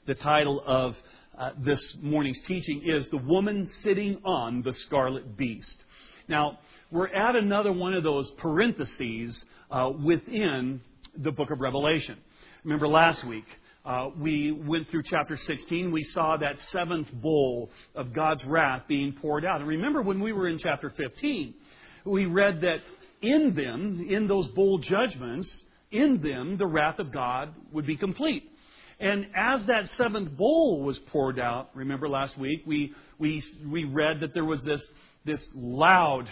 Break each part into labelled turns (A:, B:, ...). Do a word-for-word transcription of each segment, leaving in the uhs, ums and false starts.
A: The title of uh, this morning's teaching is The Woman Sitting on the Scarlet Beast. Now, we're at another one of those parentheses uh, within the book of Revelation. Remember last week, uh, we went through chapter sixteen. We saw that seventh bowl of God's wrath being poured out. And remember when we were in chapter fifteen, we read that in them, in those bowl judgments, in them, the wrath of God would be complete. And as that seventh bowl was poured out, remember last week, we we we read that there was this this loud,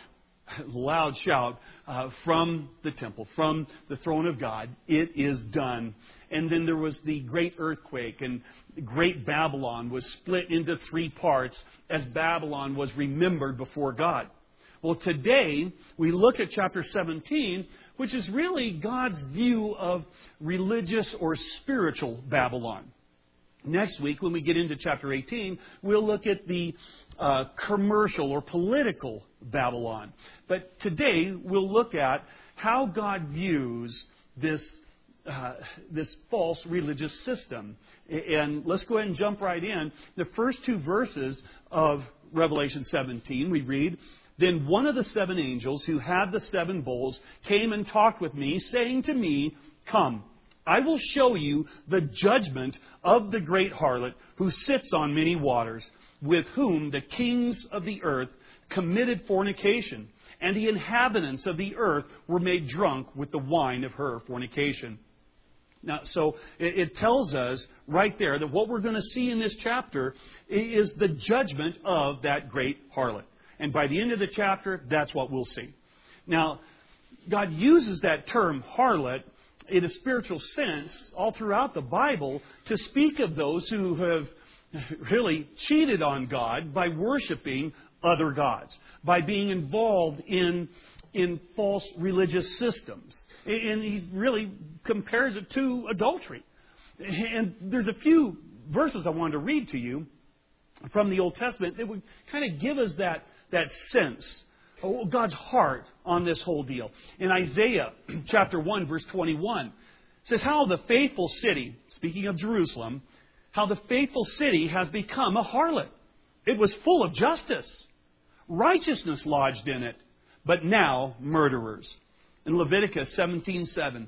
A: loud shout uh, from the temple, from the throne of God, "It is done." And then there was the great earthquake, and great Babylon was split into three parts as Babylon was remembered before God. Well, today we look at chapter seventeen, which is really God's view of religious or spiritual Babylon. Next week, when we get into chapter eighteen, we'll look at the uh, commercial or political Babylon. But today, we'll look at how God views this, uh, this false religious system. And let's go ahead and jump right in. The first two verses of Revelation seventeen, we read, "Then one of the seven angels who had the seven bowls came and talked with me, saying to me, 'Come, I will show you the judgment of the great harlot who sits on many waters, with whom the kings of the earth committed fornication, and the inhabitants of the earth were made drunk with the wine of her fornication.'" Now, so it, it tells us right there that what we're going to see in this chapter is the judgment of that great harlot. And by the end of the chapter, that's what we'll see. Now, God uses that term harlot in a spiritual sense all throughout the Bible to speak of those who have really cheated on God by worshiping other gods, by being involved in, in false religious systems. And he really compares it to adultery. And there's a few verses I wanted to read to you from the Old Testament that would kind of give us that that sense of God's heart on this whole deal. In Isaiah chapter one, verse twenty-one, it says, "How the faithful city," speaking of Jerusalem, "how the faithful city has become a harlot. It was full of justice. Righteousness lodged in it, but now murderers." In Leviticus seventeen seven,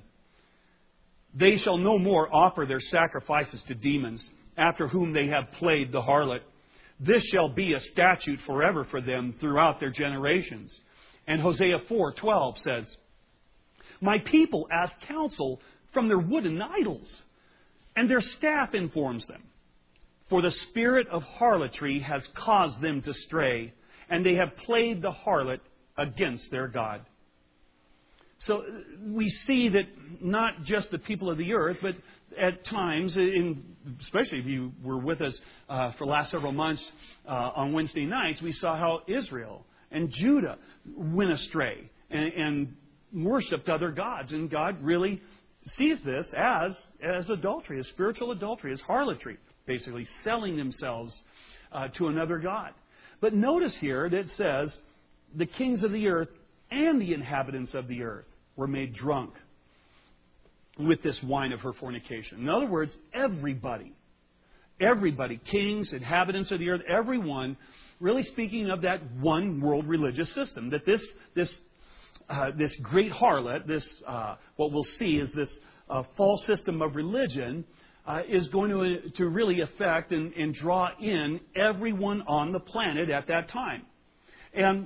A: "They shall no more offer their sacrifices to demons, after whom they have played the harlot. This shall be a statute forever for them throughout their generations." And Hosea four twelve says, "My people ask counsel from their wooden idols, and their staff informs them. For the spirit of harlotry has caused them to stray, and they have played the harlot against their God." So we see that not just the people of the earth, but at times, in, especially if you were with us uh, for the last several months uh, on Wednesday nights, we saw how Israel and Judah went astray and, and worshipped other gods. And God really sees this as, as adultery, as spiritual adultery, as harlotry, basically selling themselves uh, to another god. But notice here that it says, "The kings of the earth and the inhabitants of the earth were made drunk with this wine of her fornication." In other words, everybody, everybody, kings, inhabitants of the earth, everyone, really speaking of that one world religious system. That this this uh, this great harlot, this uh, what we'll see is this uh, false system of religion, uh, is going to to really affect and, and draw in everyone on the planet at that time, and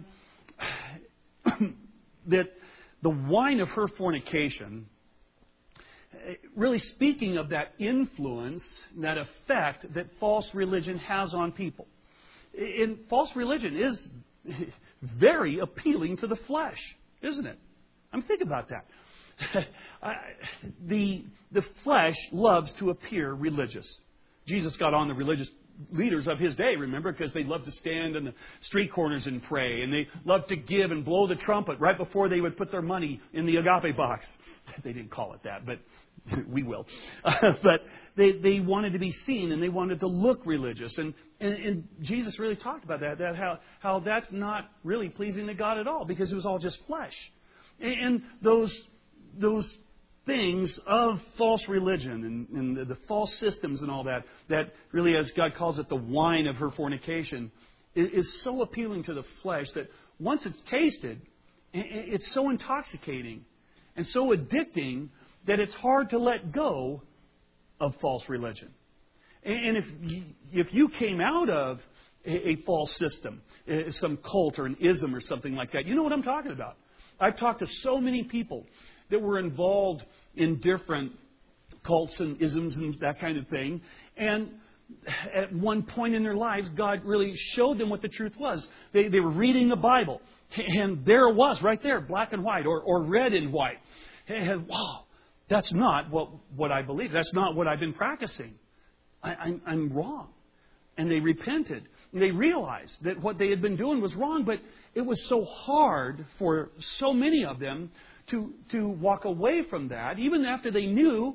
A: that the wine of her fornication, really speaking of that influence, that effect that false religion has on people. And false religion is very appealing to the flesh, isn't it? I mean, think about that. the, the flesh loves to appear religious. Jesus got on the religious leaders of his day, remember, because they loved to stand in the street corners and pray, and they loved to give and blow the trumpet right before they would put their money in the agape box. They didn't call it that, but we will. Uh, but they, they wanted to be seen, and they wanted to look religious. And, and, and Jesus really talked about that, that how, how that's not really pleasing to God at all, because it was all just flesh. And, and those, those things of false religion and, and the, the false systems and all that, that really, as God calls it, the wine of her fornication, is, is so appealing to the flesh that once it's tasted, it's so intoxicating and so addicting that it's hard to let go of false religion. And if you, if you came out of a, a false system, some cult or an ism or something like that, you know what I'm talking about. I've talked to so many people that were involved in different cults and isms and that kind of thing. And at one point in their lives, God really showed them what the truth was. They, they were reading the Bible. And there it was, right there, black and white, or, or red and white. And wow, that's not what, what I believe. That's not what I've been practicing. I, I'm, I'm wrong. And they repented. And they realized that what they had been doing was wrong, but it was so hard for so many of them to, to walk away from that, even after they knew,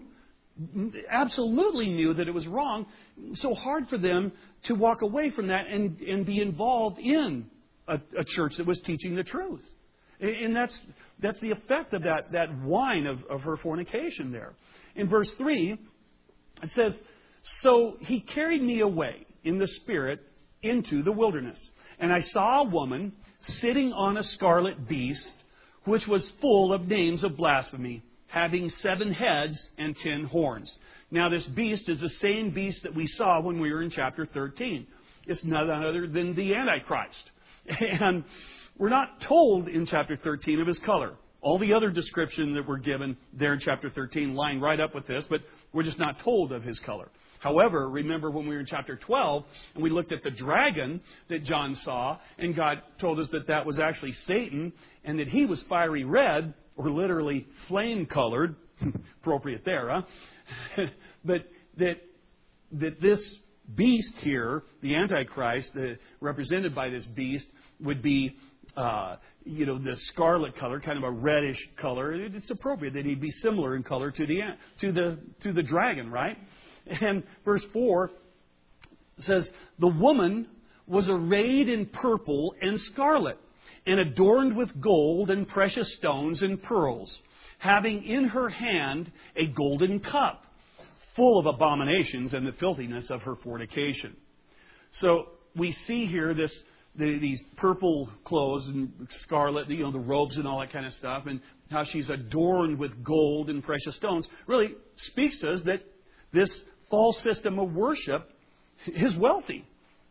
A: absolutely knew that it was wrong. So hard for them to walk away from that and, and be involved in a, a church that was teaching the truth. And that's that's the effect of that, that wine of, of her fornication there. In verse three, it says, "So he carried me away in the Spirit into the wilderness. And I saw a woman sitting on a scarlet beast, which was full of names of blasphemy, having seven heads and ten horns." Now this beast is the same beast that we saw when we were in chapter thirteen. It's none other than the Antichrist. And we're not told in chapter thirteen of his color. All the other description that we're given there in chapter thirteen line right up with this, but we're just not told of his color. However, remember when we were in chapter twelve and we looked at the dragon that John saw, and God told us that that was actually Satan and that he was fiery red, or literally flame-colored, appropriate there, huh? But that that this beast here, the Antichrist, the, represented by this beast, would be, uh, you know, the scarlet color, kind of a reddish color. It's appropriate that he'd be similar in color to the to the to the dragon, right? And verse four says, "The woman was arrayed in purple and scarlet, and adorned with gold and precious stones and pearls, having in her hand a golden cup, full of abominations and the filthiness of her fornication." So we see here this the, these purple clothes and scarlet, you know, the robes and all that kind of stuff, and how she's adorned with gold and precious stones, really speaks to us that this false system of worship is wealthy.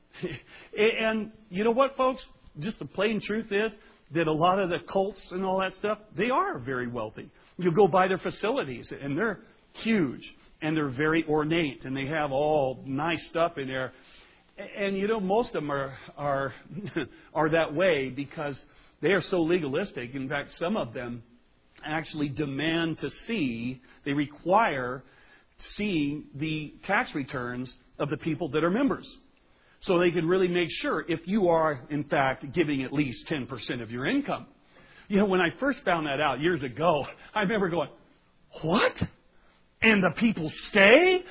A: And you know what, folks? Just the plain truth is that a lot of the cults and all that stuff, they are very wealthy. You go by their facilities, and they're huge, and they're very ornate, and they have all nice stuff in there. And you know, most of them are are are that way because they are so legalistic. In fact, some of them actually demand to see, they require seeing the tax returns of the people that are members. So they can really make sure if you are, in fact, giving at least ten percent of your income. You know, when I first found that out years ago, I remember going, "What? And the people stay?"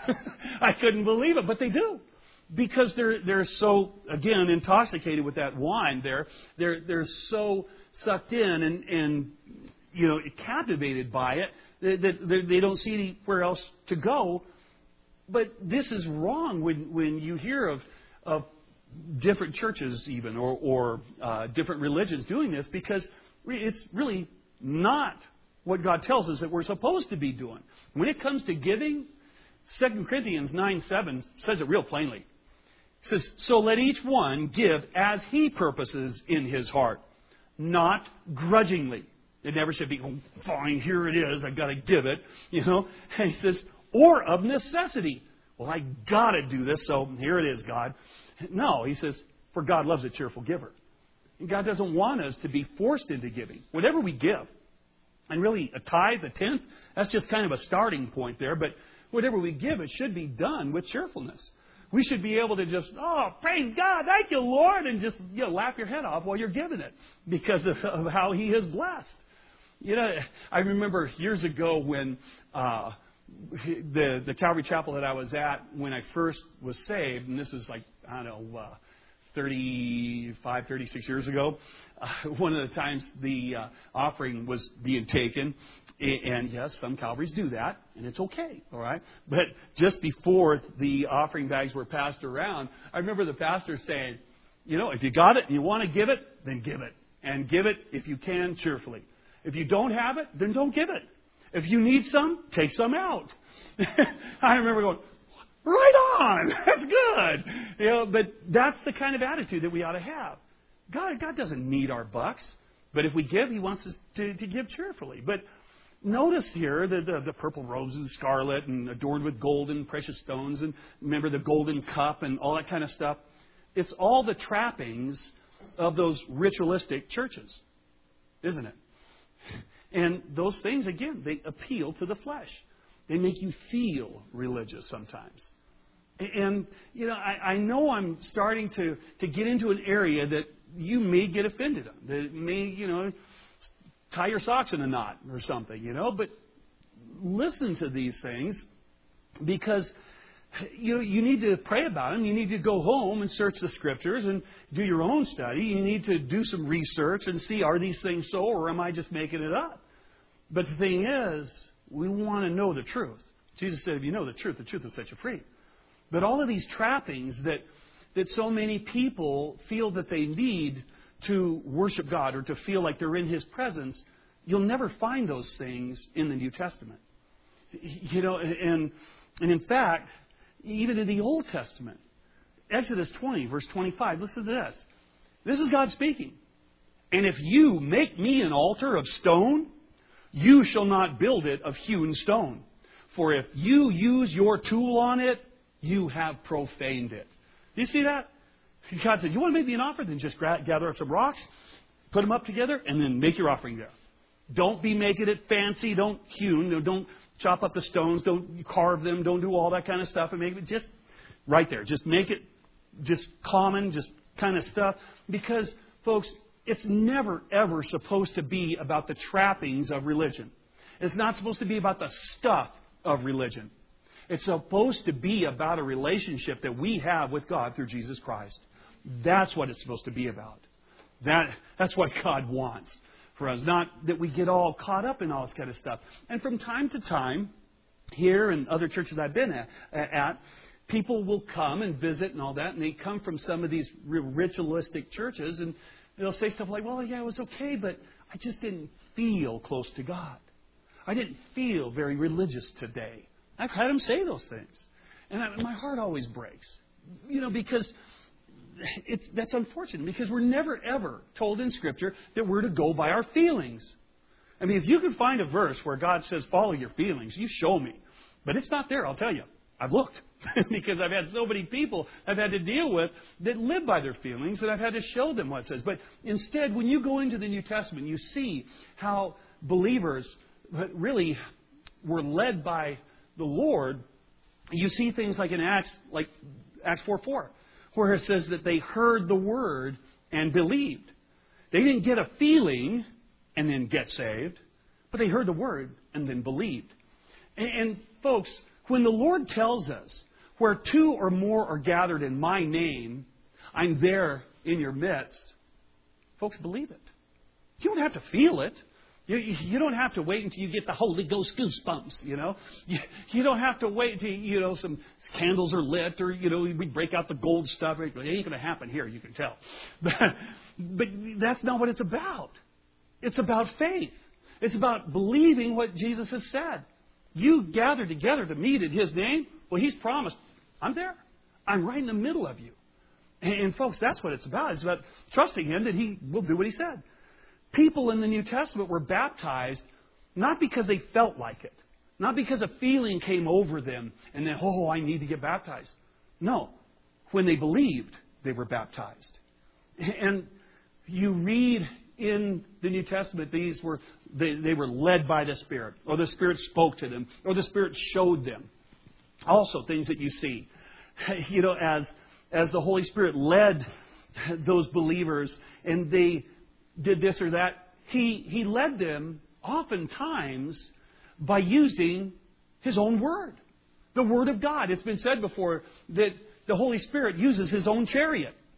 A: I couldn't believe it, but they do. Because they're they're so, again, intoxicated with that wine. They're they're they're so sucked in and, and you know, captivated by it that they, they don't see anywhere else to go. But this is wrong when, when you hear of of different churches even or, or uh, different religions doing this, because it's really not what God tells us that we're supposed to be doing. When it comes to giving, Second Corinthians nine seven says it real plainly. It says, "So let each one give as he purposes in his heart, not grudgingly." It never should be, "Oh, fine, here it is, I've got to give it," you know. And he says, "Or of necessity." Well, I got to do this, so here it is, God. No, he says, "For God loves a cheerful giver." And God doesn't want us to be forced into giving. Whatever we give, and really a tithe, a tenth, that's just kind of a starting point there, but whatever we give, it should be done with cheerfulness. We should be able to just, "Oh, praise God, thank you, Lord," and just, you know, laugh your head off while you're giving it because of, of how He has blessed. You know, I remember years ago when uh, the the Calvary Chapel that I was at when I first was saved, and this is like, I don't know, uh, thirty-five, thirty-six years ago. Uh, one of the times the uh, offering was being taken. And yes, some Calvaries do that, and it's okay, all right? But just before the offering bags were passed around, I remember the pastor saying, you know, if you got it and you want to give it, then give it. And give it, if you can, cheerfully. If you don't have it, then don't give it. If you need some, take some out. I remember going, right on, that's good. You know, but that's the kind of attitude that we ought to have. God, God doesn't need our bucks, but if we give, He wants us to, to give cheerfully. But notice here the, the, the purple roses, scarlet, and adorned with gold and precious stones, and remember the golden cup and all that kind of stuff. It's all the trappings of those ritualistic churches, isn't it? And those things, again, they appeal to the flesh. They make you feel religious sometimes. And, you know, I, I know I'm starting to, to get into an area that you may get offended on, that may, you know, tie your socks in a knot or something, you know. But listen to these things because, you know, you need to pray about them. You need to go home and search the Scriptures and do your own study. You need to do some research and see, are these things so, or am I just making it up? But the thing is, we want to know the truth. Jesus said, if you know the truth, the truth will set you free. But all of these trappings that, that so many people feel that they need to worship God or to feel like they're in His presence, you'll never find those things in the New Testament. You know, and, and in fact, even in the Old Testament, Exodus twenty, verse twenty-five, listen to this. This is God speaking. And if you make me an altar of stone, you shall not build it of hewn stone. For if you use your tool on it, you have profaned it. Do you see that? God said, you want to make me an offering? Then just gather up some rocks, put them up together, and then make your offering there. Don't be making it fancy. Don't hewn. Don't chop up the stones. Don't carve them. Don't do all that kind of stuff. And make it just right there. Just make it just common, just kind of stuff. Because, folks, it's never, ever supposed to be about the trappings of religion. It's not supposed to be about the stuff of religion. It's supposed to be about a relationship that we have with God through Jesus Christ. That's what it's supposed to be about. That, that's what God wants for us. Not that we get all caught up in all this kind of stuff. And from time to time, here and other churches I've been at, at people will come and visit and all that. And they come from some of these ritualistic churches. And they'll say stuff like, well, yeah, it was okay, but I just didn't feel close to God. I didn't feel very religious today. I've had them say those things. And I, my heart always breaks. You know, because it's, that's unfortunate. Because we're never, ever told in Scripture that we're to go by our feelings. I mean, if you can find a verse where God says, follow your feelings, you show me. But it's not there, I'll tell you. I've looked. Because I've had so many people I've had to deal with that live by their feelings that I've had to show them what it says. But instead, when you go into the New Testament, you see how believers really were led by the Lord. You see things like in Acts, like Acts four four, where it says that they heard the word and believed. They didn't get a feeling and then get saved, but they heard the word and then believed. And, and folks, when the Lord tells us, where two or more are gathered in my name, I'm there in your midst, folks, believe it. You don't have to feel it. You, you don't have to wait until you get the Holy Ghost goosebumps, you know. You, you don't have to wait until, you know, some candles are lit or, you know, we break out the gold stuff. It ain't going to happen here, you can tell. But, but that's not what it's about. It's about faith. It's about believing what Jesus has said. You gather together to meet in His name. Well, He's promised, I'm there. I'm right in the middle of you. And, and folks, that's what it's about. It's about trusting Him that He will do what He said. People in the New Testament were baptized not because they felt like it. Not because a feeling came over them and then, oh, I need to get baptized. No. When they believed, they were baptized. And you read in the New Testament, these were they, they were led by the Spirit, or the Spirit spoke to them, or the Spirit showed them. Also, things that you see, you know, as as the Holy Spirit led those believers, and they did this or that, He He led them oftentimes by using His own Word, the Word of God. It's been said before that the Holy Spirit uses His own chariot.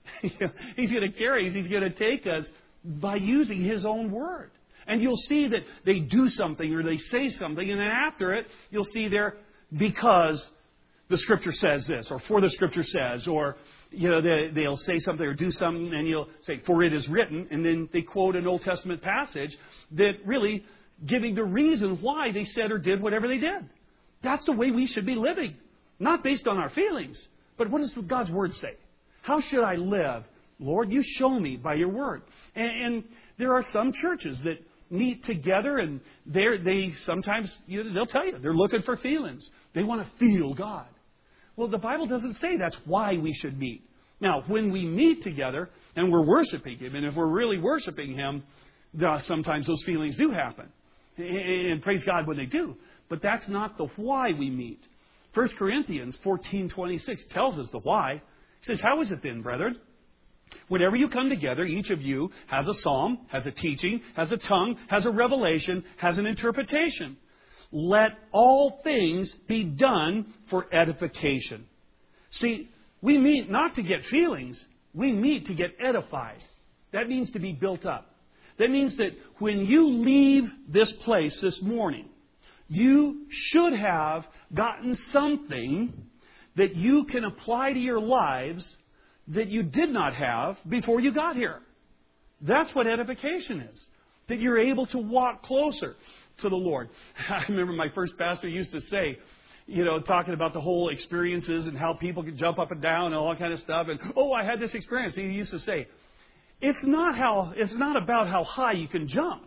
A: He's going to carry us. He's going to take us by using His own Word. And you'll see that they do something or they say something, and then after it, you'll see there, because the Scripture says this, or for the Scripture says, or you know they, they'll say something or do something, and you'll say, for it is written, and then they quote an Old Testament passage that really giving the reason why they said or did whatever they did. That's the way we should be living. Not based on our feelings, but what does God's Word say? How should I live? Lord, you show me by your Word. And, and there are some churches that meet together, and they they sometimes, you know, they'll tell you, they're looking for feelings. They want to feel God. Well, the Bible doesn't say that's why we should meet. Now, when we meet together and we're worshiping Him, and if we're really worshiping Him, uh, sometimes those feelings do happen. And, and praise God when they do. But that's not the why we meet. First Corinthians fourteen twenty-six tells us the why. He says, how is it then, brethren? Whenever you come together, each of you has a psalm, has a teaching, has a tongue, has a revelation, has an interpretation. Let all things be done for edification. See, we meet not to get feelings. We meet to get edified. That means to be built up. That means that when you leave this place this morning, you should have gotten something that you can apply to your lives that you did not have before you got here. That's what edification is. That you're able to walk closer to the Lord. I remember my first pastor used to say, you know, talking about the whole experiences and how people can jump up and down and all that kind of stuff. And, oh, I had this experience. He used to say, it's not how, it's not about how high you can jump.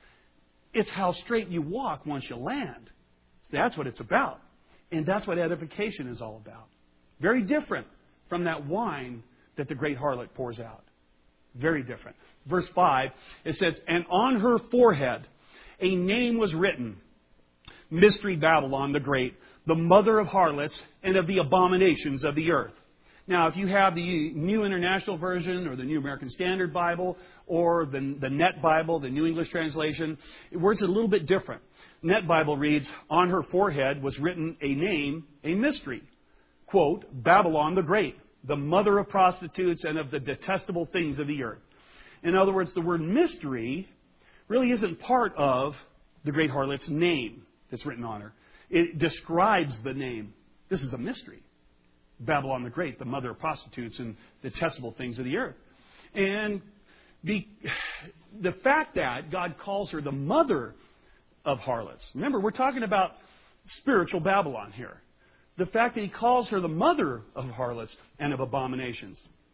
A: It's how straight you walk once you land. That's what it's about. And that's what edification is all about. Very different from that wine that the great harlot pours out. Very different. Verse five, it says, and on her forehead a name was written, Mystery Babylon the Great, the mother of harlots and of the abominations of the earth. Now, if you have the New International Version or the New American Standard Bible or the, the Net Bible, the New English Translation, it words a little bit different. Net Bible reads, on her forehead was written a name, a mystery. Quote, Babylon the Great, the mother of prostitutes and of the detestable things of the earth. In other words, the word mystery really isn't part of the great harlot's name that's written on her. It describes the name. This is a mystery. Babylon the Great, the mother of prostitutes and detestable things of the earth. And the, the fact that God calls her the mother of harlots. Remember, we're talking about spiritual Babylon here. The fact that He calls her the mother of harlots and of abominations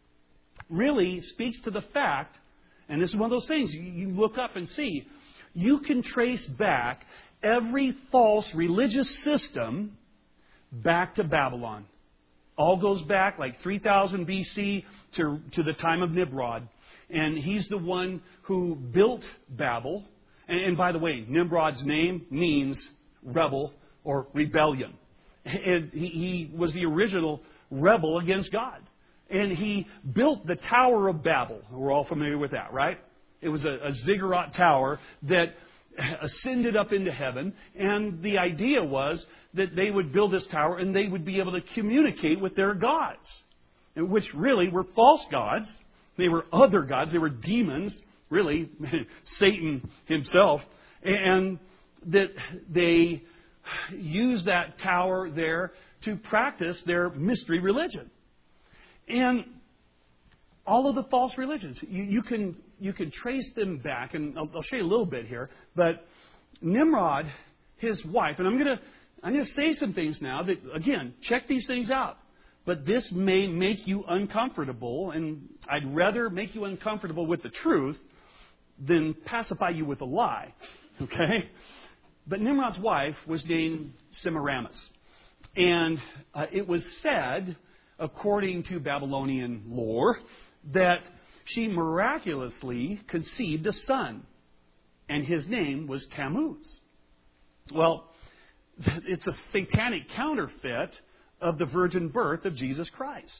A: really speaks to the fact, and this is one of those things, you look up and see, you can trace back every false religious system back to Babylon. All goes back like three thousand B C to, to the time of Nimrod. And he's the one who built Babel. And, and by the way, Nimrod's name means rebel or rebellion. And he, he was the original rebel against God. And he built the Tower of Babel. We're all familiar with that, right? It was a, a ziggurat tower that ascended up into heaven. And the idea was that they would build this tower and they would be able to communicate with their gods, which really were false gods. They were other gods. They were demons, really, Satan himself. And that they use that tower there to practice their mystery religion. And all of the false religions, you, you can you can trace them back, and I'll, I'll show you a little bit here. But Nimrod, his wife, and I'm going to I'm going to say some things now that, again, check these things out. But this may make you uncomfortable, and I'd rather make you uncomfortable with the truth than pacify you with a lie. Okay? But Nimrod's wife was named Semiramis. And uh, it was said, according to Babylonian lore, that she miraculously conceived a son. And his name was Tammuz. Well, it's a satanic counterfeit of the virgin birth of Jesus Christ.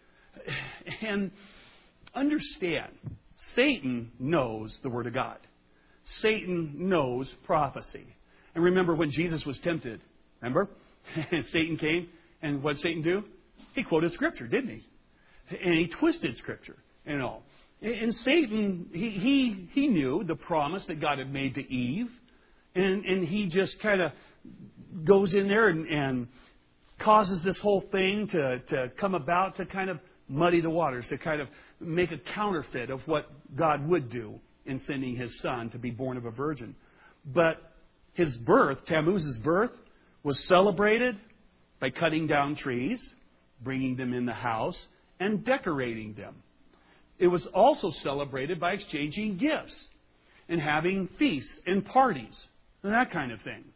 A: And understand, Satan knows the Word of God. Satan knows prophecy. And remember when Jesus was tempted, remember? Satan came, and what did Satan do? He quoted Scripture, didn't he? And he twisted Scripture and all. And Satan, he, he, he knew the promise that God had made to Eve. And, and he just kind of goes in there and, and causes this whole thing to, to come about to kind of muddy the waters, to kind of make a counterfeit of what God would do in sending His Son to be born of a virgin. But his birth, Tammuz's birth, was celebrated by cutting down trees, bringing them in the house, and decorating them. It was also celebrated by exchanging gifts and having feasts and parties and that kind of thing.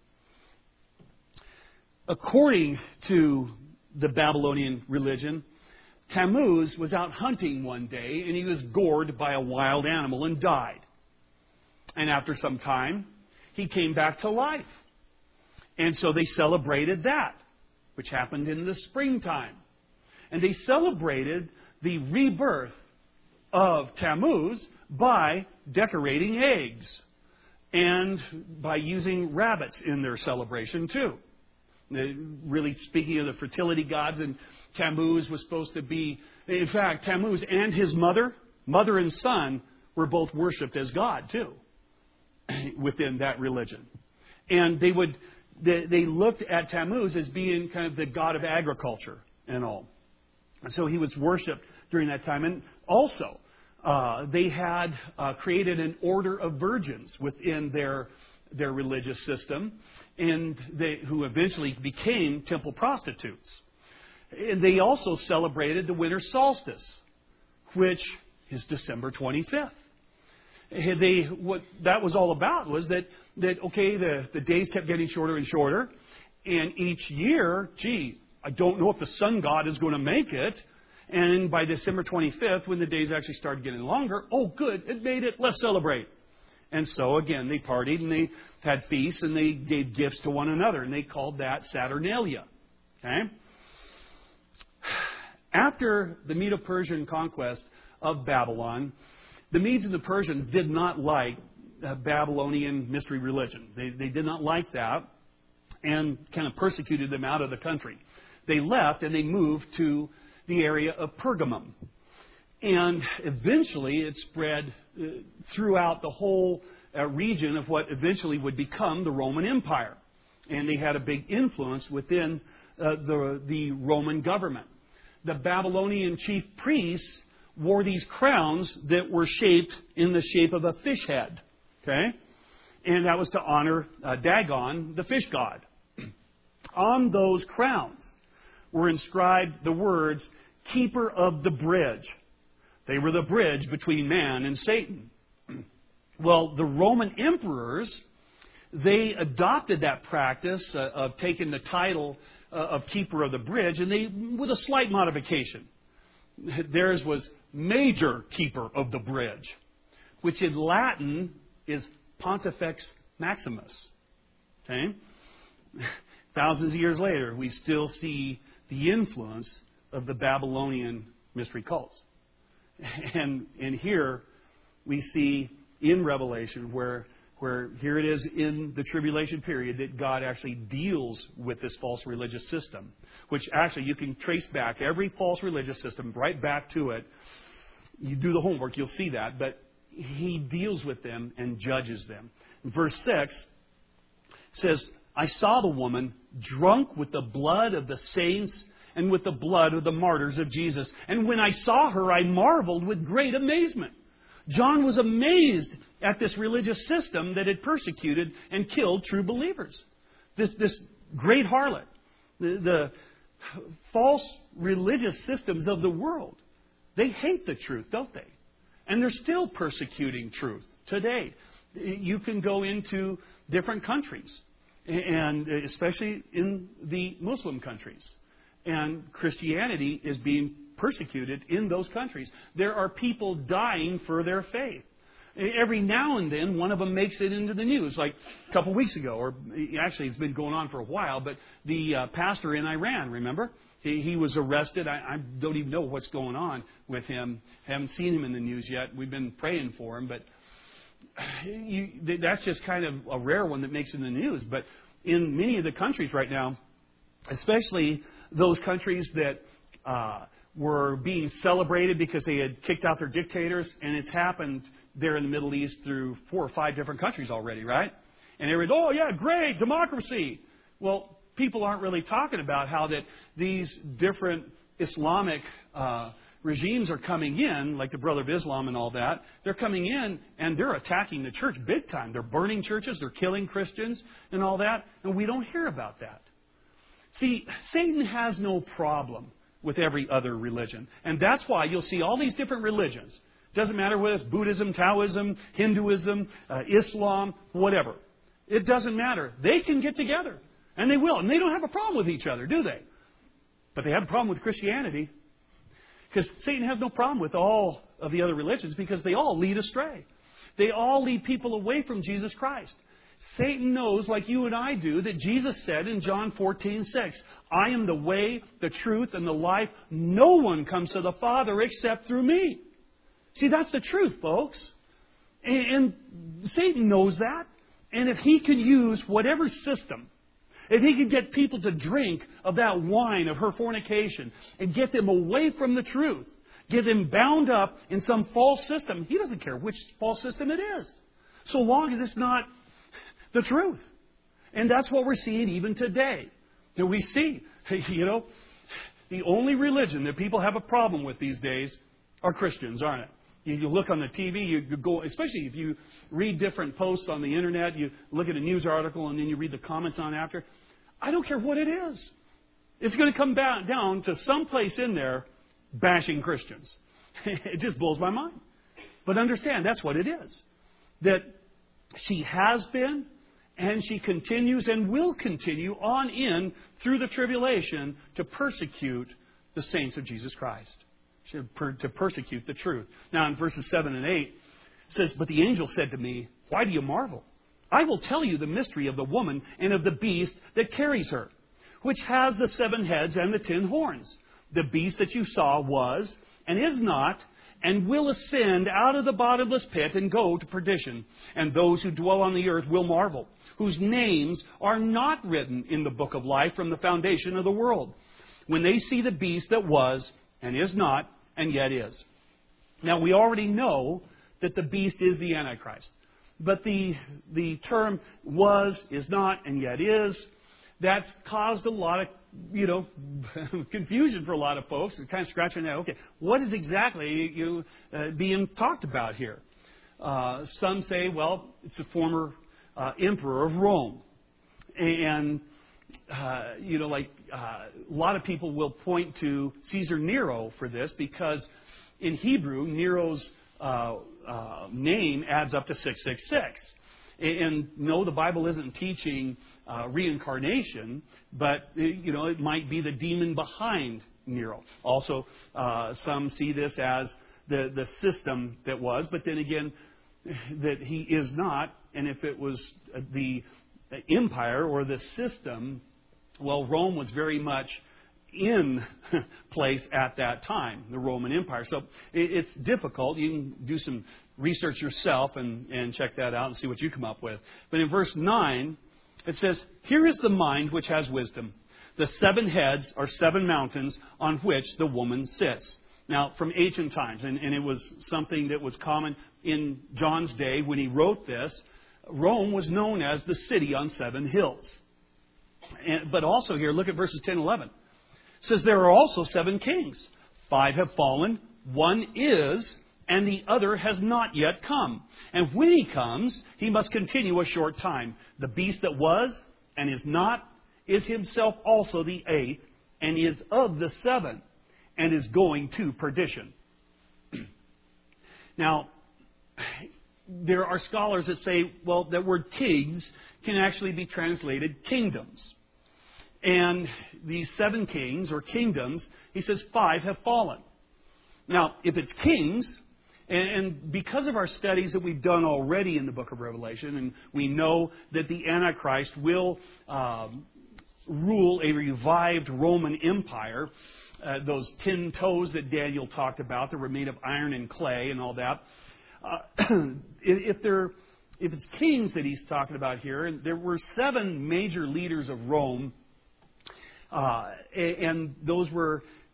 A: According to the Babylonian religion, Tammuz was out hunting one day and he was gored by a wild animal and died. And after some time, he came back to life. And so they celebrated that, which happened in the springtime. And they celebrated the rebirth of Tammuz by decorating eggs and by using rabbits in their celebration too. Really speaking of the fertility gods, and Tammuz was supposed to be, in fact, Tammuz and his mother, mother and son, were both worshipped as God too within that religion. And they would they, they looked at Tammuz as being kind of the god of agriculture and all. And so he was worshipped during that time. And also, uh, they had uh, created an order of virgins within their their religious system, and they, who eventually became temple prostitutes. And they also celebrated the winter solstice, which is December twenty-fifth. They, what that was all about was that, that okay, the, the days kept getting shorter and shorter, and each year, gee, I don't know if the sun god is going to make it. And by December twenty-fifth, when the days actually started getting longer, oh good, it made it, let's celebrate. And so again, they partied and they had feasts and they gave gifts to one another, and they called that Saturnalia. Okay? After the Medo-Persian conquest of Babylon, the Medes and the Persians did not like uh, Babylonian mystery religion. They, they did not like that and kind of persecuted them out of the country. They left and they moved to the area of Pergamum. And eventually it spread uh, throughout the whole uh, region of what eventually would become the Roman Empire. And they had a big influence within uh, the, the Roman government. The Babylonian chief priests wore these crowns that were shaped in the shape of a fish head. Okay? And that was to honor uh, Dagon, the fish god. On those crowns were inscribed the words, "Keeper of the Bridge." They were the bridge between man and Satan. Well, the Roman emperors, they adopted that practice uh, of taking the title uh, of Keeper of the Bridge, and they, with a slight modification. Theirs was Major Keeper of the Bridge, which in Latin is Pontifex Maximus. Okay? Thousands of years later, we still see the influence of the Babylonian mystery cults. And, and here we see in Revelation where, where here it is in the tribulation period that God actually deals with this false religious system, which actually you can trace back every false religious system right back to it. You do the homework, you'll see that. But He deals with them and judges them. Verse six says, "I saw the woman drunk with the blood of the saints and with the blood of the martyrs of Jesus. And when I saw her, I marveled with great amazement." John was amazed at this religious system that had persecuted and killed true believers. This, this great harlot. The, the false religious systems of the world. They hate the truth, don't they? And they're still persecuting truth today. You can go into different countries, and especially in the Muslim countries. And Christianity is being persecuted in those countries. There are people dying for their faith. Every now and then, one of them makes it into the news. Like a couple of weeks ago, or actually it's been going on for a while, but the uh, pastor in Iran, remember? He, he was arrested. I, I don't even know what's going on with him. I haven't seen him in the news yet. We've been praying for him, but you, that's just kind of a rare one that makes it in the news. But in many of the countries right now, especially those countries that uh, were being celebrated because they had kicked out their dictators, and it's happened there in the Middle East through four or five different countries already, right? And everybody, oh yeah, great, democracy. Well, people aren't really talking about how that these different Islamic uh, regimes are coming in, like the Brother of Islam and all that. They're coming in and they're attacking the church big time. They're burning churches, they're killing Christians and all that, and we don't hear about that. See, Satan has no problem with every other religion. And that's why you'll see all these different religions. Doesn't matter whether it's Buddhism, Taoism, Hinduism, uh, Islam, whatever. It doesn't matter. They can get together. And they will. And they don't have a problem with each other, do they? But they have a problem with Christianity. Because Satan has no problem with all of the other religions because they all lead astray. They all lead people away from Jesus Christ. Satan knows, like you and I do, that Jesus said in John fourteen six, I am the way, the truth, and the life. No one comes to the Father except through me. See, that's the truth, folks. And, and Satan knows that. And if he can use whatever system, if he could get people to drink of that wine of her fornication and get them away from the truth, get them bound up in some false system, he doesn't care which false system it is, so long as it's not the truth. And that's what we're seeing even today. That we see, you know, the only religion that people have a problem with these days are Christians, aren't it? You, you look on the T V, you, you go, especially if you read different posts on the internet, you look at a news article and then you read the comments on after. I don't care what it is. It's going to come back down to some place in there bashing Christians. It just blows my mind. But understand, that's what it is. That she has been, and she continues and will continue on in through the tribulation to persecute the saints of Jesus Christ. To persecute the truth. Now in verses seven and eight, it says, but the angel said to me, why do you marvel? I will tell you the mystery of the woman and of the beast that carries her, which has the seven heads and the ten horns. The beast that you saw was, and is not, and will ascend out of the bottomless pit and go to perdition. And those who dwell on the earth will marvel, whose names are not written in the book of life from the foundation of the world, when they see the beast that was, and is not, and yet is. Now, we already know that the beast is the Antichrist. But the the term was, is not, and yet is, that's caused a lot of, you know, confusion for a lot of folks. They're kind of scratching their head. Okay, what is exactly you know, uh, being talked about here? Uh, some say, well, it's a former uh, emperor of Rome. And, uh, you know, like uh, a lot of people will point to Caesar Nero for this because in Hebrew, Nero's uh, uh, name adds up to six six six. And no, the Bible isn't teaching uh, reincarnation, but, you know, it might be the demon behind Nero. Also, uh, some see this as the, the system that was, but then again, that he is not. And if it was the empire or the system, well, Rome was very much in place at that time, the Roman Empire. So it's difficult. You can do some research yourself and, and check that out and see what you come up with. But in verse nine, it says, here is the mind which has wisdom. The seven heads are seven mountains on which the woman sits. Now, from ancient times, and, and it was something that was common in John's day when he wrote this, Rome was known as the city on seven hills. And, but also here, look at verses ten and eleven. It says, there are also seven kings. Five have fallen, one is, and the other has not yet come. And when he comes, he must continue a short time. The beast that was and is not is himself also the eighth, and is of the seven, and is going to perdition. Now, there are scholars that say, well, that word kings can actually be translated kingdoms. And these seven kings or kingdoms, he says five have fallen. Now, if it's kings, and, and because of our studies that we've done already in the book of Revelation, and we know that the Antichrist will um, rule a revived Roman Empire, uh, those ten toes that Daniel talked about that were made of iron and clay and all that, uh, if they're if it's kings that he's talking about here, and there were seven major leaders of Rome, uh, and those were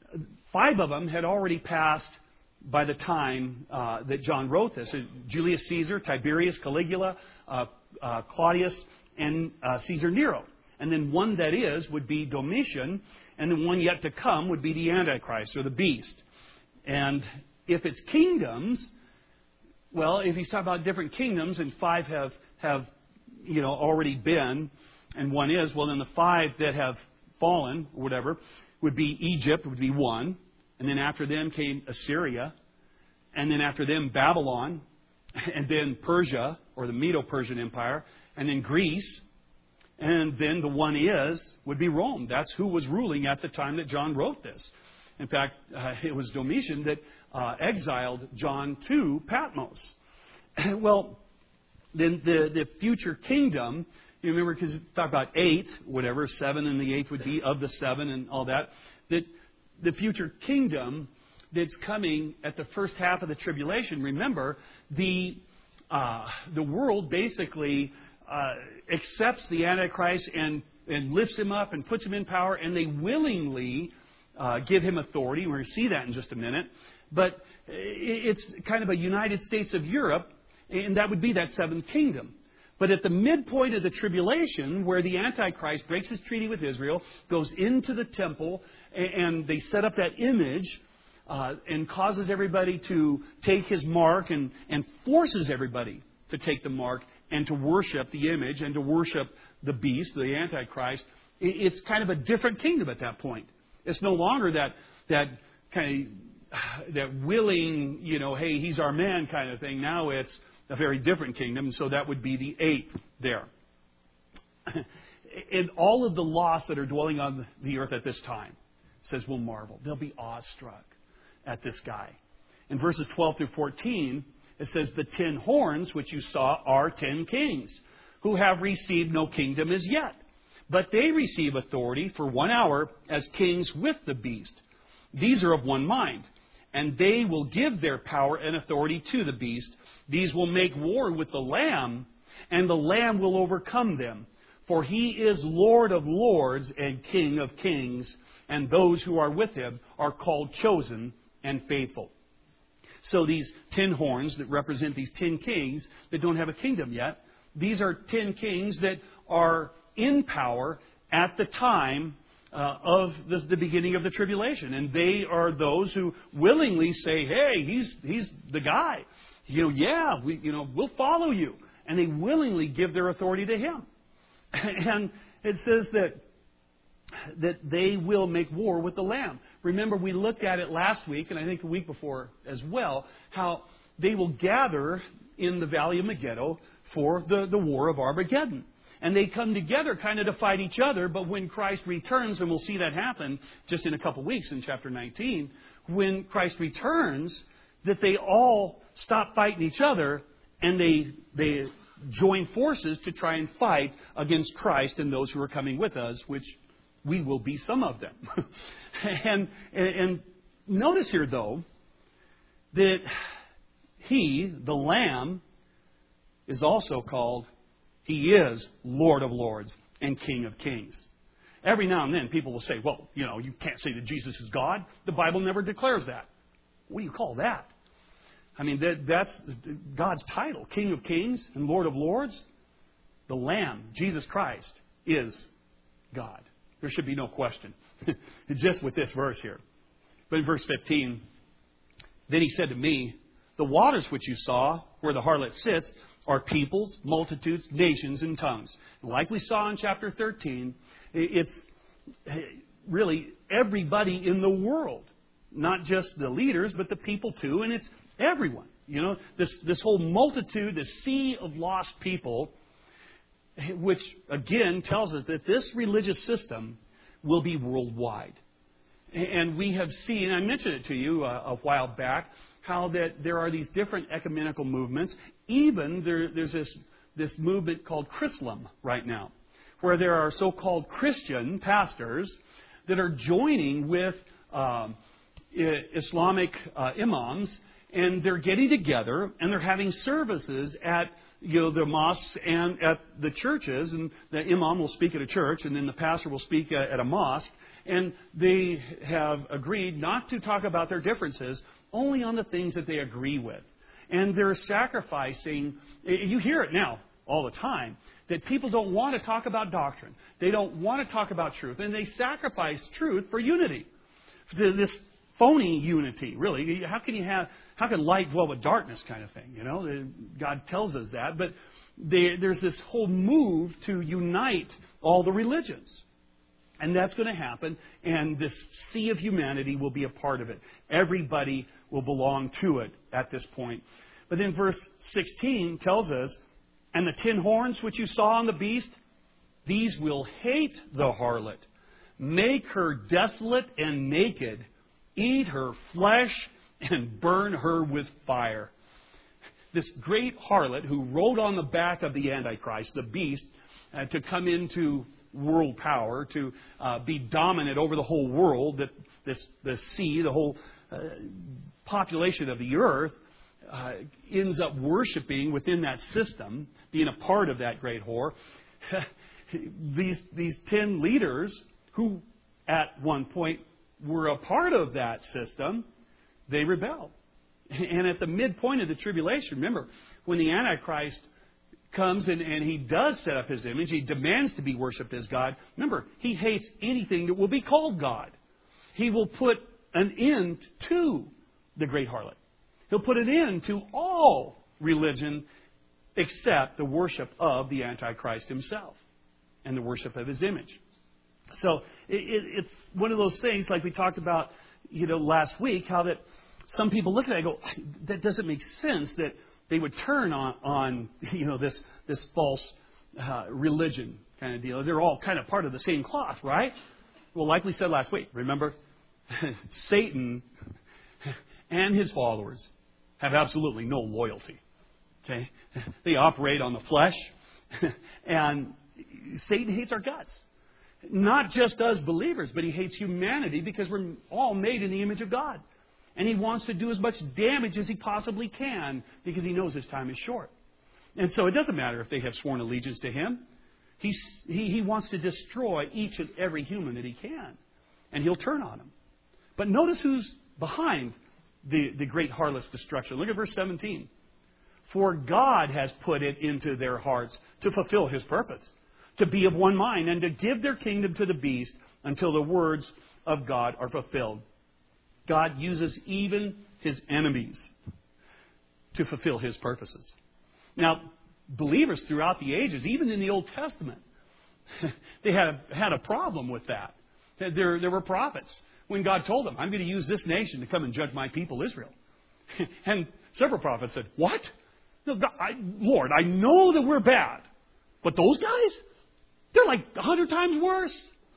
A: five of them had already passed by the time uh, that John wrote this. Julius Caesar, Tiberius, Caligula, uh, uh, Claudius, and uh, Caesar Nero. And then one that is would be Domitian, and then one yet to come would be the Antichrist, or the beast. And if it's kingdoms, well, if he's talking about different kingdoms, and five have, have you know, already been, and one is, well, then the five that have fallen, or whatever, would be Egypt, would be one. And then after them came Assyria. And then after them, Babylon. And then Persia, or the Medo-Persian Empire. And then Greece. And then the one is, would be Rome. That's who was ruling at the time that John wrote this. In fact, uh, it was Domitian that uh, exiled John to Patmos. Well, then the, the future kingdom, you remember, because it talked about eight, whatever, seven and the eighth would be of the seven and all that, that the future kingdom that's coming at the first half of the tribulation, remember, the uh, the world basically uh, accepts the Antichrist and, and lifts him up and puts him in power, and they willingly uh, give him authority. We're going to see that in just a minute. But it's kind of a United States of Europe, and that would be that seventh kingdom. But at the midpoint of the tribulation, where the Antichrist breaks his treaty with Israel, goes into the temple, and they set up that image, uh, and causes everybody to take his mark, and, and forces everybody to take the mark and to worship the image and to worship the beast, the Antichrist. It's kind of a different kingdom at that point. It's no longer that that kind of that willing, you know, hey, he's our man kind of thing. Now it's a very different kingdom, so that would be the eighth there. And all of the lost that are dwelling on the earth at this time, says, will marvel. They'll be awestruck at this guy. In verses twelve through fourteen, it says, the ten horns which you saw are ten kings, who have received no kingdom as yet. But they receive authority for one hour as kings with the beast. These are of one mind, and they will give their power and authority to the beast. These will make war with the Lamb, and the Lamb will overcome them. For he is Lord of lords and King of kings, and those who are with him are called chosen and faithful. So these ten horns that represent these ten kings that don't have a kingdom yet, these are ten kings that are in power at the time uh, of the, the beginning of the tribulation. And they are those who willingly say, hey, he's he's the guy. You know, yeah, we, you know, we'll follow you. And they willingly give their authority to him. And it says that that they will make war with the Lamb. Remember, we looked at it last week, and I think the week before as well, how they will gather in the Valley of Megiddo for the, the War of Armageddon. And they come together kind of to fight each other, but when Christ returns, and we'll see that happen just in a couple weeks in chapter nineteen, when Christ returns, that they all stop fighting each other, and they they join forces to try and fight against Christ and those who are coming with us, which we will be some of them. and, and, and notice here, though, that he, the Lamb, is also called, he is Lord of lords and King of kings. Every now and then people will say, well, you know, you can't say that Jesus is God. The Bible never declares that. What do you call that? I mean, that, that's God's title, King of kings and Lord of lords. The Lamb, Jesus Christ, is God. There should be no question. Just with this verse here. But in verse fifteen, then he said to me, the waters which you saw, where the harlot sits, are peoples, multitudes, nations, and tongues. And like we saw in chapter thirteen, it's really everybody in the world. Not just the leaders, but the people too. And it's everyone. You know, this, this whole multitude, this sea of lost people, which again tells us that this religious system will be worldwide. And we have seen, I mentioned it to you a, a while back, how that there are these different ecumenical movements. Even there, there's this, this movement called Chrislam right now, where there are so-called Christian pastors that are joining with um, Islamic uh, imams, and they're getting together and they're having services at you know, the mosques and at the churches, and the imam will speak at a church, and then the pastor will speak at a mosque, And they have agreed not to talk about their differences, only on the things that they agree with. And they're sacrificing, you hear it now all the time, that people don't want to talk about doctrine. They don't want to talk about truth. And they sacrifice truth for unity. This phony unity, really. How can you have, how can light dwell with darkness kind of thing? You know, God tells us that. But they, there's this whole move to unite all the religions. And that's going to happen. And this sea of humanity will be a part of it. Everybody will belong to it at this point. But then verse sixteen tells us, and the ten horns which you saw on the beast, these will hate the harlot, make her desolate and naked, eat her flesh, and burn her with fire. This great harlot who rode on the back of the Antichrist, the beast, uh, to come into world power, to uh, be dominant over the whole world, that this the sea, the whole uh, population of the earth, uh, ends up worshiping within that system, being a part of that great whore. these these ten leaders who at one point were a part of that system, they rebelled. And at the midpoint of the tribulation, remember, when the Antichrist comes and, and he does set up his image, he demands to be worshipped as God. Remember, he hates anything that will be called God. He will put an end to the great harlot. He'll put an end to all religion except the worship of the Antichrist himself and the worship of his image. So it, it, it's one of those things, like we talked about, you know, last week, how that some people look at it and go, that doesn't make sense that they would turn on, on you know, this this false uh, religion kind of deal. They're all kind of part of the same cloth, right? Well, like we said last week, remember, Satan and his followers have absolutely no loyalty. Okay, they operate on the flesh, and Satan hates our guts. Not just us believers, but he hates humanity because we're all made in the image of God. And he wants to do as much damage as he possibly can because he knows his time is short. And so it doesn't matter if they have sworn allegiance to him. He's, he, he wants to destroy each and every human that he can. And he'll turn on them. But notice who's behind the, the great harlot's destruction. Look at verse seventeen. For God has put it into their hearts to fulfill his purpose, to be of one mind, and to give their kingdom to the beast until the words of God are fulfilled. God uses even his enemies to fulfill his purposes. Now, believers throughout the ages, even in the Old Testament, they had a, had a problem with that. There, there were prophets when God told them, I'm going to use this nation to come and judge my people, Israel. And several prophets said, what? No, God, I, Lord, I know that we're bad, but those guys, they're like a hundred times worse.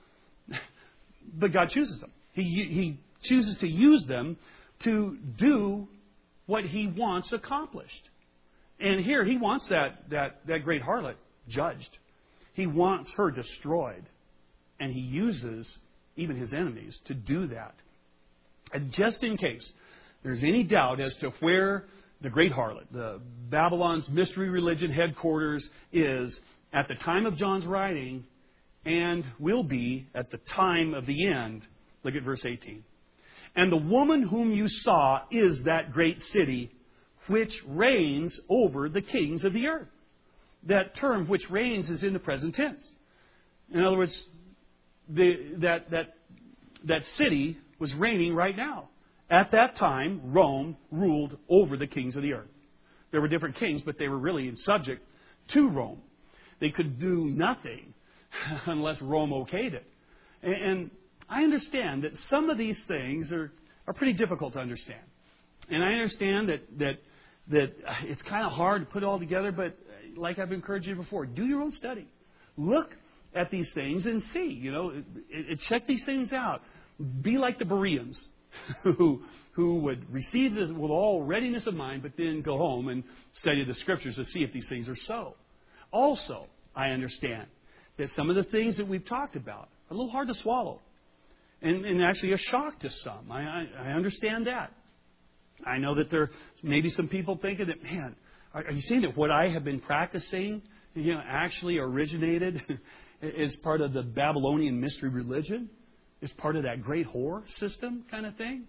A: But God chooses them. He, he chooses to use them to do what he wants accomplished. And here he wants that, that, that great harlot judged. He wants her destroyed. And he uses even his enemies to do that. And just in case there's any doubt as to where the great harlot, the Babylon's mystery religion headquarters is at the time of John's writing and will be at the time of the end, look at verse eighteen. And the woman whom you saw is that great city which reigns over the kings of the earth. That term, which reigns, is in the present tense. In other words, the, that, that, that city was reigning right now. At that time, Rome ruled over the kings of the earth. There were different kings, but they were really subject to Rome. They could do nothing unless Rome okayed it. And, and I understand that some of these things are, are pretty difficult to understand. And I understand that, that, that it's kind of hard to put it all together, but like I've encouraged you before, do your own study. Look at these things and see, you know, it, it, check these things out. Be like the Bereans who, who would receive this with all readiness of mind, but then go home and study the Scriptures to see if these things are so. Also, I understand that some of the things that we've talked about are a little hard to swallow. And, and actually a shock to some. I, I, I understand that. I know that there may be some people thinking that, man, are, are you saying that what I have been practicing, you know, actually originated as part of the Babylonian mystery religion? is part of that great whore system kind of thing.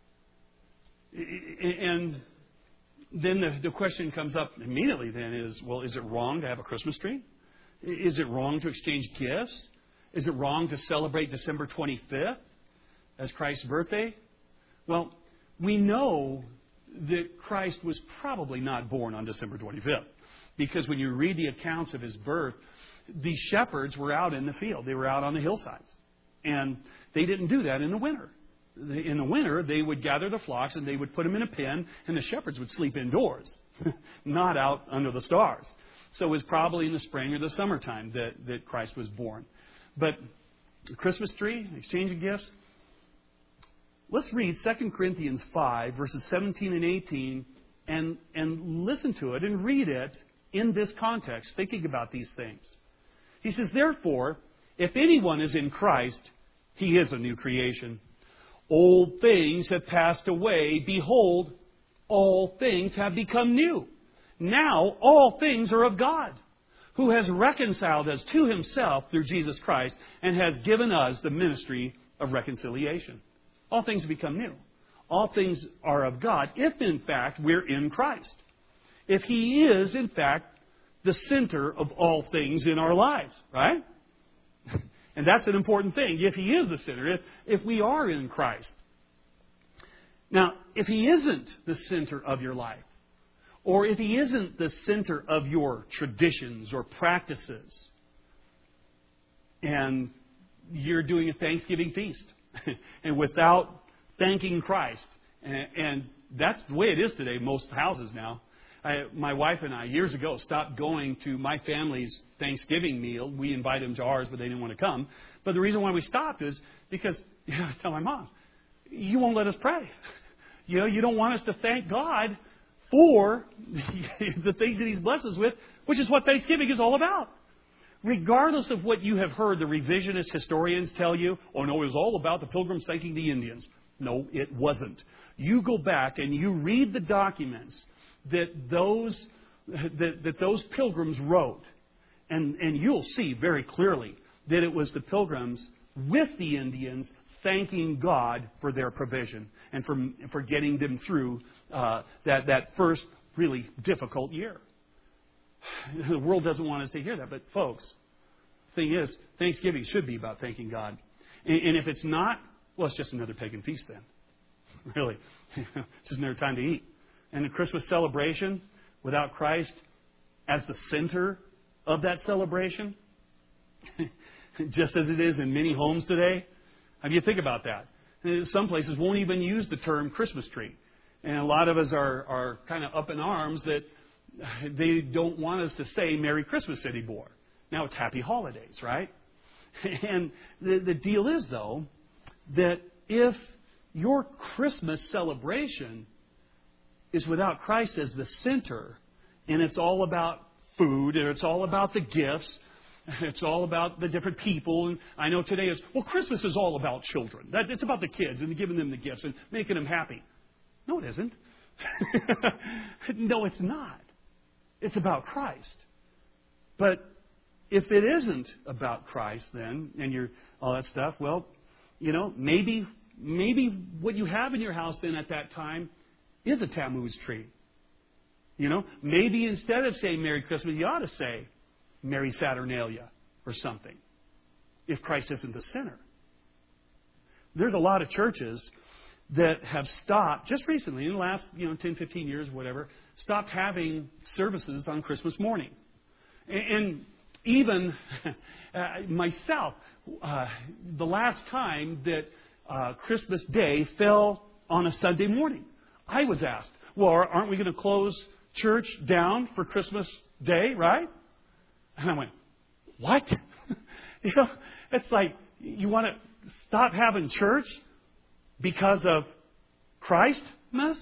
A: And then the, the question comes up immediately then is, well, is it wrong to have a Christmas tree? Is it wrong to exchange gifts? Is it wrong to celebrate December twenty-fifth as Christ's birthday? Well, we know that Christ was probably not born on December twenty-fifth, because when you read the accounts of His birth, the shepherds were out in the field. They were out on the hillsides. And they didn't do that in the winter. In the winter, they would gather the flocks and they would put them in a pen, and the shepherds would sleep indoors, not out under the stars. So it was probably in the spring or the summertime that, that Christ was born. But the Christmas tree, exchanging gifts. Let's read Second Corinthians five, verses seventeen and eighteen, and, and listen to it and read it in this context, thinking about these things. He says, therefore, if anyone is in Christ, he is a new creation. Old things have passed away. Behold, all things have become new. Now all things are of God, who has reconciled us to Himself through Jesus Christ and has given us the ministry of reconciliation. All things have become new. All things are of God if, in fact, we're in Christ. If He is, in fact, the center of all things in our lives, right? And that's an important thing. If He is the center, if, if we are in Christ. Now, if He isn't the center of your life, or if He isn't the center of your traditions or practices, and you're doing a Thanksgiving feast, and without thanking Christ, and, and that's the way it is today, most houses now. I, my wife and I, years ago, stopped going to my family's Thanksgiving meal. We invited them to ours, but they didn't want to come. But the reason why we stopped is because, you know, I was telling my mom, you won't let us pray. You know, you don't want us to thank God for the things that He's blessed us with, which is what Thanksgiving is all about. Regardless of what you have heard the revisionist historians tell you, oh no, it was all about the Pilgrims thanking the Indians. No, it wasn't. You go back and you read the documents that those that, that those pilgrims wrote, and, and you'll see very clearly that it was the pilgrims with the Indians thanking God for their provision and for, for getting them through uh, that, that first really difficult year. The world doesn't want us to hear that, but folks, the thing is, Thanksgiving should be about thanking God. And, and if it's not, well, it's just another pagan feast then. Really. It's just another time to eat. And the Christmas celebration, without Christ as the center of that celebration, just as it is in many homes today. I mean, you think about that. Some places won't even use the term Christmas tree. And a lot of us are, are kind of up in arms that they don't want us to say Merry Christmas anymore. Now it's Happy Holidays, right? And the, the deal is, though, that if your Christmas celebration is without Christ as the center, and it's all about food, and it's all about the gifts, it's all about the different people. And I know today is, well, Christmas is all about children. That, it's about the kids and giving them the gifts and making them happy. No, it isn't. No, it's not. It's about Christ. But if it isn't about Christ then, and you're all that stuff, well, you know, maybe maybe what you have in your house then at that time is a Tammuz tree. You know, maybe instead of saying Merry Christmas, you ought to say Merry Saturnalia or something, if Christ isn't the center. There's a lot of churches that have stopped, just recently, in the last, you know, ten, fifteen years, whatever, stopped having services on Christmas morning. And, and even uh, myself, uh, the last time that uh, Christmas Day fell on a Sunday morning, I was asked, well, aren't we going to close church down for Christmas Day, right? And I went, what? You know, it's like, you want to stop having church because of Christmas?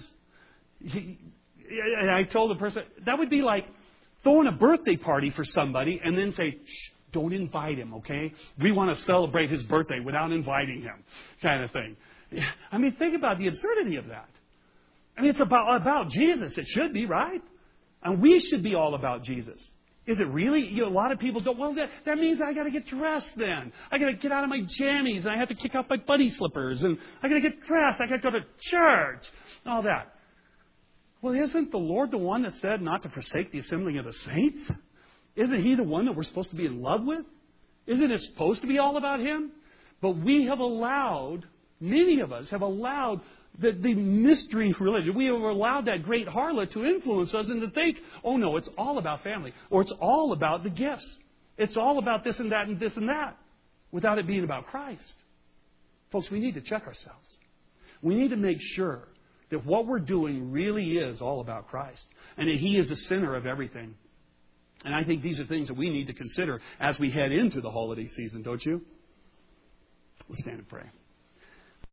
A: And I told the person, that would be like throwing a birthday party for somebody and then say, shh, don't invite him, okay? We want to celebrate his birthday without inviting him, kind of thing. I mean, think about the absurdity of that. I mean, it's about, about Jesus. It should be, right? And we should be all about Jesus. Is it really? You know, a lot of people don't. Well, that, that means I got to get dressed then. I got to get out of my jammies. And I have to kick off my buddy slippers. And I got to get dressed. I got to go to church. All that. Well, isn't the Lord the one that said not to forsake the assembling of the saints? Isn't He the one that we're supposed to be in love with? Isn't it supposed to be all about Him? But we have allowed, many of us have allowed The, the mystery religion. We have allowed that great harlot to influence us and to think, oh no, it's all about family. Or it's all about the gifts. It's all about this and that and this and that. Without it being about Christ. Folks, we need to check ourselves. We need to make sure that what we're doing really is all about Christ. And that He is the center of everything. And I think these are things that we need to consider as we head into the holiday season, don't you? Let's stand and pray.